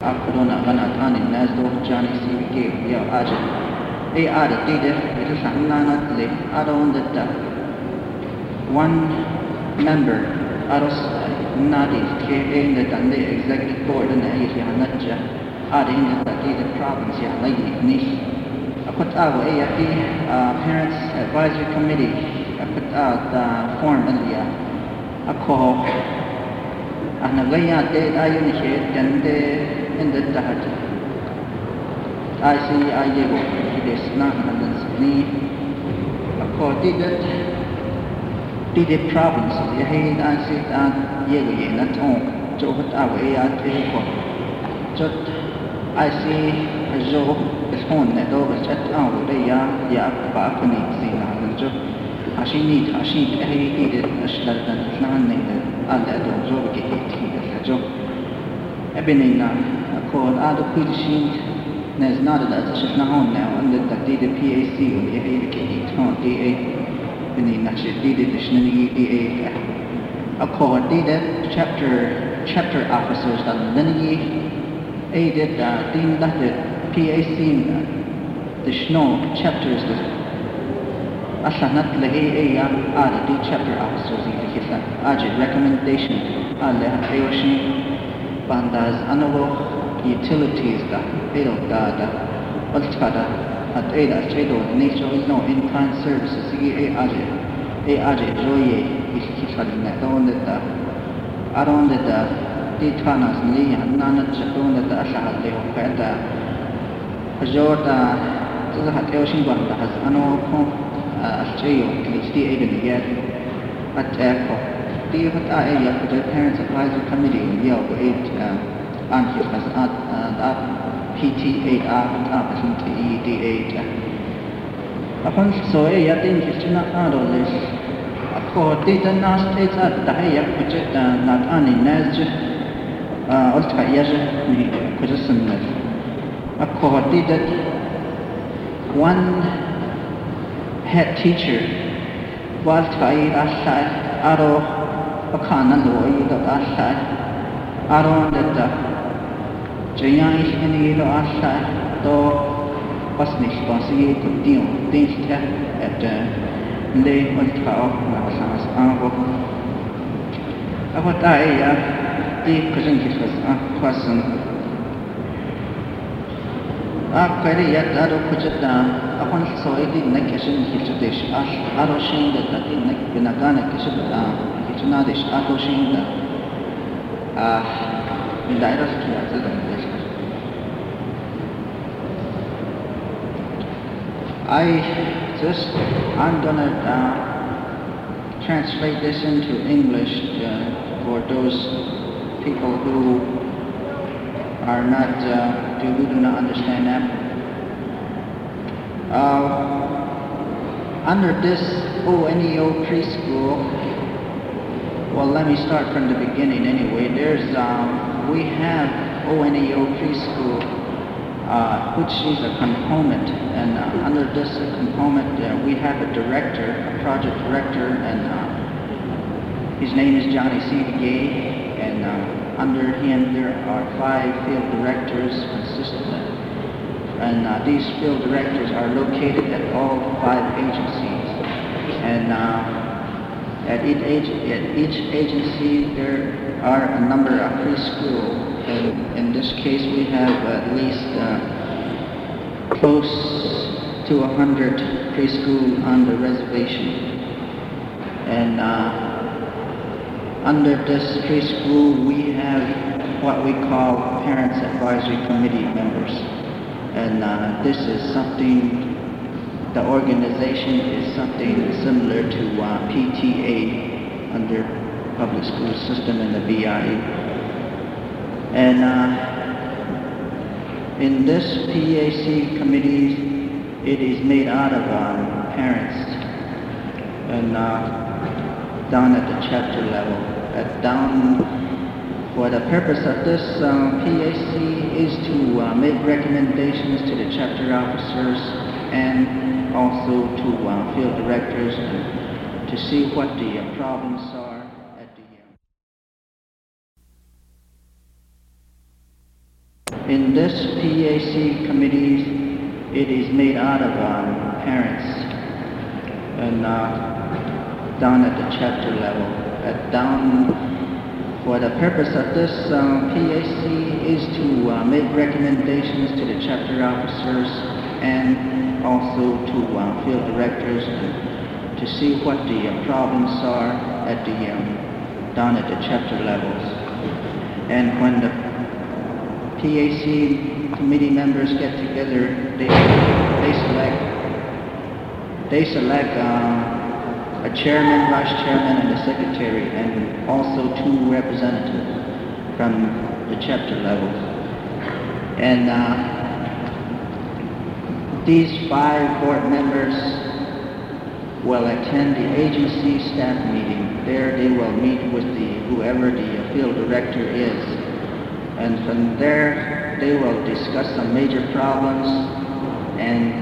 corona gana tani nazdo Johnny CVK yo aje ada dide itu sanana le ada on the one member aros nadi ke in the dande executive board na yi hanaja ada in the province ya lagi ni akot awo ya parents advisory committee akot the form ya ako ana gaya de ayo ni he dande in the tahaj I see I go it is not ni ako the province ya he I see ye ye na tong jo hot awo ya te ko jot I see jo is hon na do chat awo de ya ba ko ni si na jo ashi he ashlar dan nan ne ala do jo ke ti da jo ebinina ko ado kudishin nes not that shifna hon now and the PAC ye he ke ti DA benina shi dictionary DA accord chapter officers that lineage aided team that the PAC the snow chapters the asanat lehi ya ada di chapter officers ikisa aje recommendation alle ayoshi bandas analo utilities da ero da alchada at ada chedo nature no in kind services aje joye ikisa na don da aron da di tanas ni nana chadon da asahal le kada ajota tuza hat ayoshi bandas ano Australia, PhD even yet at ECHO. Do you have the Parents Advisory Committee? Yeah, on his PT8 isn't ED8. Upon so I think it's not out of this. Accord data not states at the higher project not only Naz Ultra Yaja Kujasan. Accord data one head teacher was trying aside aro akana lo ilo aside aro that jaya is any ilo aside to was nisponsi kudio dinsta at le ultra na samas ango about I the presentation was a question kaya yat aro kujata upon so I did not catch in Hitudish, Aroshin that in Pinagana Kishida, Hitunadish, Aroshin in the I'm gonna translate this into English for those people who are not, who do not understand that. Under this ONEO preschool, well, let me start from the beginning anyway. We have ONEO preschool, which is a component, and under this component, we have a director, a project director, and his name is Johnny CVK, and under him there are 5 field directors consistent. And these field directors are located at all 5 agencies. And at each agency there are a number of preschool. And in this case we have at least close to 100 preschool on the reservation. And under this preschool we have what we call Parents Advisory Committee members. And this is something, the organization is something similar to PTA under public school system and the BIE. And in this PAC committee, it is made out of parents and down at the chapter level. For the purpose of this PAC is to make recommendations to the chapter officers and also to field directors to see what the problems are at the In this PAC committee, it is made out of parents and down at the chapter level. For the purpose of this PAC is to make recommendations to the chapter officers and also to field directors to see what the problems are at the down at the chapter levels. And when the PAC committee members get together, they select a chairman, vice chairman, and a secretary, and also 2 representatives from the chapter levels. And these 5 board members will attend the agency staff meeting. There they will meet with whoever the field director is. And from there, they will discuss some major problems, and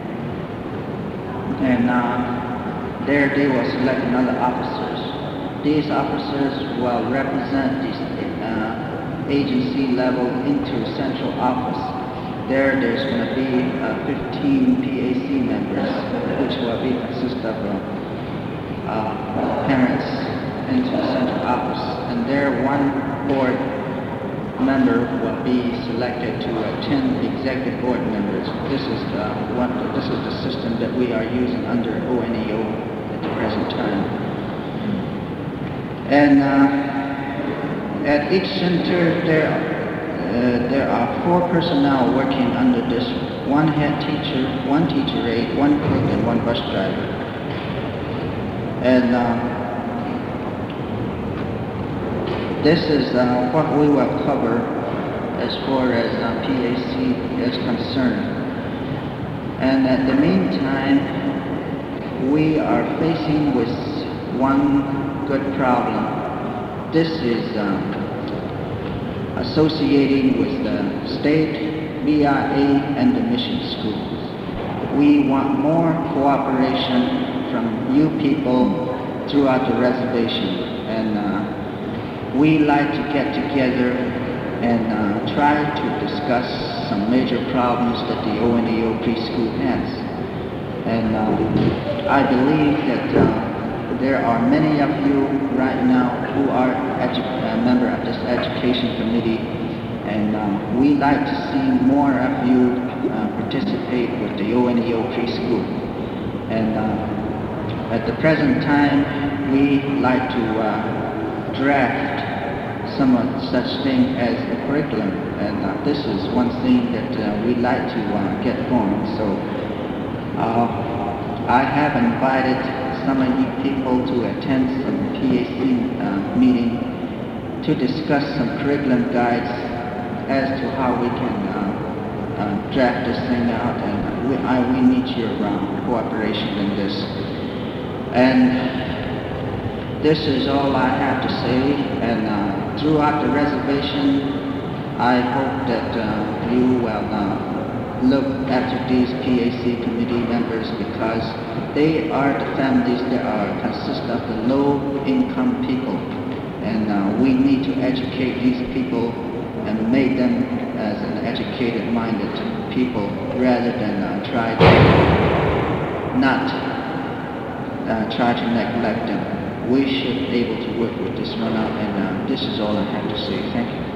there they will select another officers. These officers will represent the agency level into central office. There's going to be 15 PAC members, which will consist of parents into the central office. And there, 1 board member will be selected to attend the executive board members. This is the system that we are using under ONEO at the present time. And at each center there are 4 personnel working under this: 1 head teacher, 1 teacher aide, 1 cook, and 1 bus driver. And this is what we will cover as far as PAC is concerned. And at the meantime, we are facing with one good problem. This is associating with the state, BIA, and the mission schools. We want more cooperation from you people throughout the reservation. And we like to get together and try to discuss some major problems that the ONEO preschool has. And I believe that there are many of you right now who are a member of this education committee, and we like to see more of you participate with the ONEO preschool. And at the present time, we like to draft some such thing as the curriculum, and this is one thing that we'd like to get going. So I have invited some of you people to attend some PAC meeting to discuss some curriculum guides as to how we can draft this thing out, and we need your cooperation in this. And this is all I have to say, and throughout the reservation, I hope that you will look after these PAC committee members, because they are the families that consist of the low-income people, and we need to educate these people and make them as an educated-minded people, rather than try to neglect them. We should be able to work with this one out, and this is all I have to say. Thank you.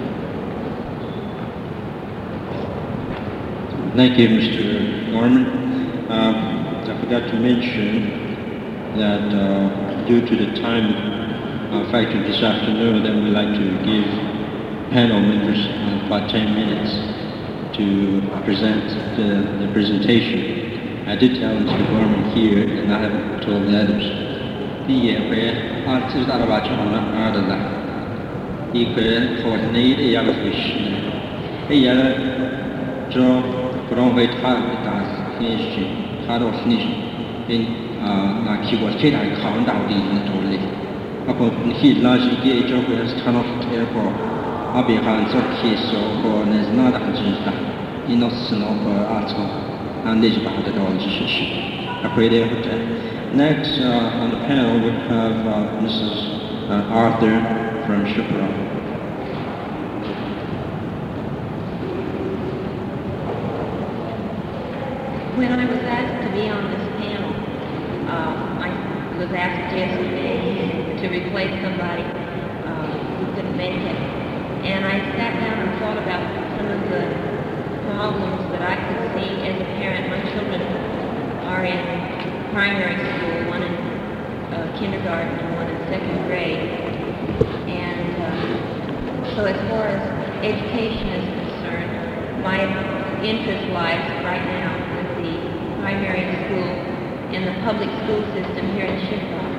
Thank you, Mr. Norman. I forgot to mention that due to the time factor this afternoon, that we'd like to give panel members about 10 minutes to present the presentation. I did tell Mr. Norman here, and I haven't told the others. The artist are about Adala. He could coordinate a young fish. A yellow draw from white heart as finish, hard of finish in Naki was kid. I count out the totally. Upon he largely gauge of his turn of airport. I'll be hands of kiss or there's not a Jista. In not snow for article, and there's about the dog. I pray there. Next on the panel we have Mrs. Arthur from Shipra. When I was asked to be on this panel, I was asked yesterday to replace somebody who couldn't make it. And I sat down and thought about some of the problems that I could see as a parent. My children are in primary school, one in kindergarten and one in second grade. And so as far as education is concerned, my interest lies right now with the primary school and the public school system here in Shiprock.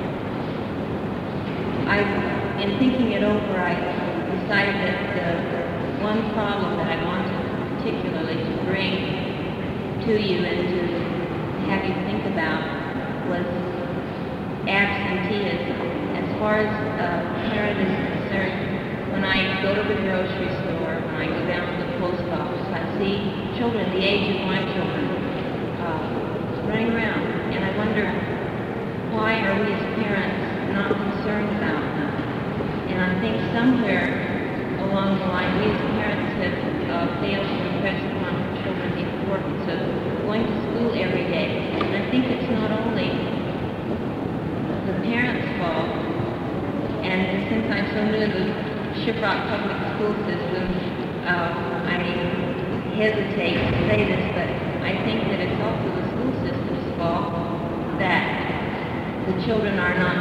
In thinking it over, I decided that the one problem that I wanted particularly to bring to you and to have you think about was absenteeism. As far as a parent is concerned, when I go to the grocery store, when I go down to the post office, I see children the age of my children running around, and I wonder, why are we as parents not concerned about them? And I think somewhere along the line, we as parents have failed to impress upon children the importance of going to school every day. And I think it's not only the parents' fault, and since I'm so new to the Shiprock public school system, I hesitate to say this, but I think that it's also the school system's fault that the children are not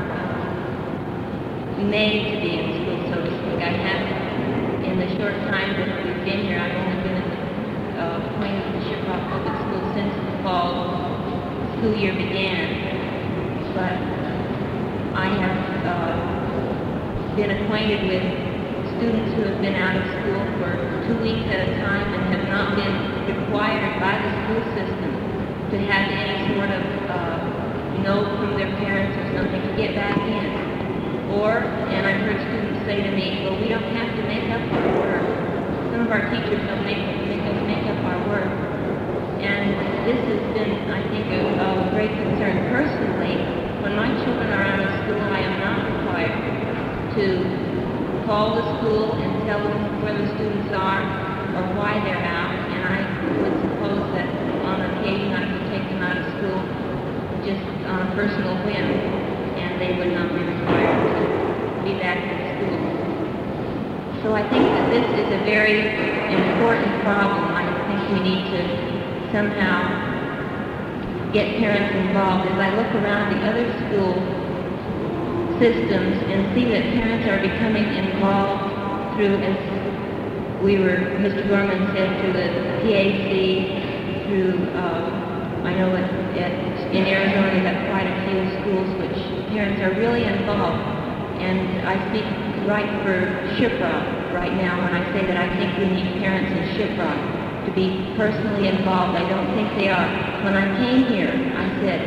made to be in school, so to speak. I have, in the short time that we've been here, I've only been acquainted with the Shiprock public school since the fall school year began, but I have been acquainted with students who have been out of school for 2 weeks at a time and have not been required by the school system to have any sort of note from their parents or something to get back in. Or, and I've heard students say to me, well, we don't have to make up our work. Some of our teachers don't make us make up our work. And this has been, I think, a great concern. Personally, when my children are out of school, I am not required to call the school and tell them where the students are or why they're out. And I would suppose that on occasion I could take them out of school just on a personal whim, and they would not be required to be back in school. So I think that this is a very important problem. I think we need to somehow get parents involved. As I look around the other school systems and see that parents are becoming involved through, as Mr. Gorman said, through the PAC, through, I know in Arizona they have quite a few schools which parents are really involved. And I speak right for Shiprock right now when I say that I think we need parents in Shiprock to be personally involved. I don't think they are. When I came here, I said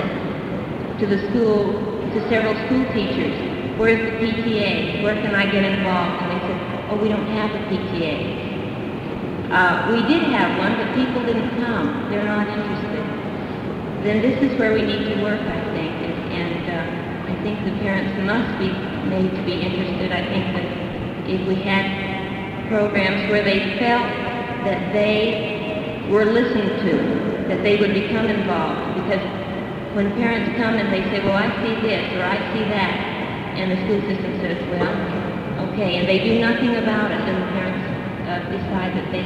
to several school teachers, where's the PTA? Where can I get involved? And they said, oh, we don't have a PTA. We did have one, but people didn't come. They're not interested. Then this is where we need to work, I think. And I think the parents must be made to be interested. I think that if we had programs where they felt that they were listened to, that they would become involved. Because when parents come and they say, well, I see this or I see that, and the school system says, well, okay, and they do nothing about it, then the parents decide that they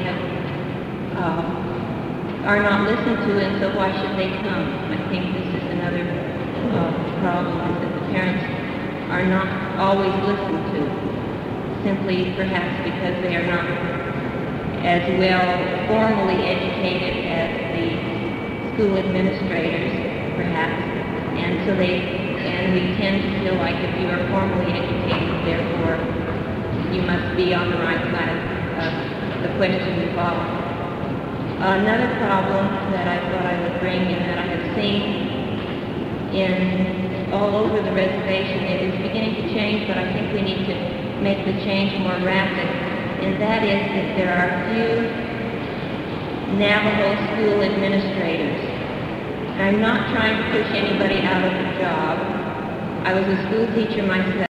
are not listened to, and so why should they come? I think this is another problem, is that the parents are not always listened to, simply perhaps because they are not as well formally educated as the school administrators, perhaps, and so we tend to feel like if you are formally educated, therefore you must be on the right side of the question involved. Another problem that I thought I would bring in that I have seen in all over the reservation, it is beginning to change, but I think we need to make the change more rapid, and that is that there are few Navajo school administrators. I'm not trying to push anybody out of a job. I was a school teacher myself.